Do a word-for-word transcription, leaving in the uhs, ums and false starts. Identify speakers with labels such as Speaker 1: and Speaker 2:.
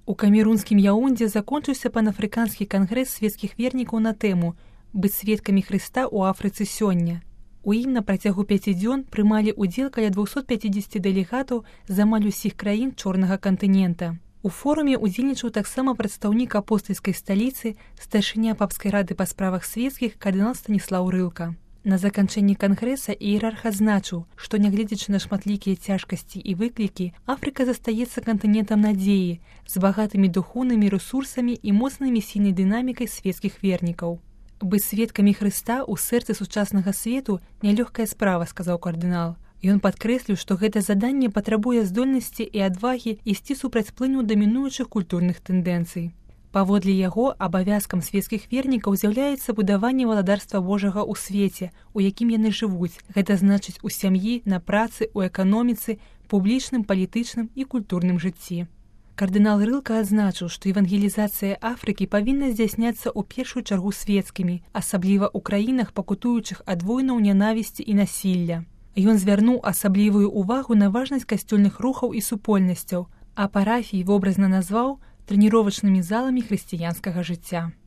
Speaker 1: У камерунскім Яондзе закончыўся панафрыканскі кангрэс свецкіх вернікаў на тэму «Быць сведкамі Хрыста ў Афрыцы сёння». У ім на працягу пяці дзён прымалі ўдзел каля двухсот пяцідзесяці дэлегатаў з амаль усіх краін чорнага кантынента. У форуме ўдзельнічаў таксама прадстаўнік апостальскай сталіцы, старшыня папскай рады па справах свецкіх кардынал Станіслаў Рылка. На заканчэнні кангрэса іерарх адзначыў, што нягледзячы на шматлікія цяжкасці і выклікі, Афрыка застаецца кантынентам надзеі з багатымі духоўнымі рэсурсамі і моцнай місійнай дынамікай свецкіх вернікаў. «Быць сведкамі Хрыста ў сэрцы сучаснага свету – нялёгкая справа», – сказаў кардынал. Ён падкрэсліў, што гэта заданне патрабуе здольнасці і адвагі ісці супраць плыню дамінуючых культурных тэндэнцый. Паводле яго, абавязкам свецкіх вернікаў з'яўляецца будаванне валадарства Божага ў свеце, у якім яны жывуць. Гэта значыць у сям'і, на працы, у эканоміцы, публічным, палітычным і культурным жыцці. Кардынал Рылка адзначыў, што евангелізацыя Афрыкі павінна здзяйсняцца ў першую чаргу свецкімі, асабліва ў краінах, пакутуючых ад войнаў, нянавісці і насілля. Ён звярнуў асаблівую ўвагу на важнасць касцёльных рухаў і супольнасцяў, а парафіі вобразна назваў трэніровачнымі заламі хрысціянскага жыцця.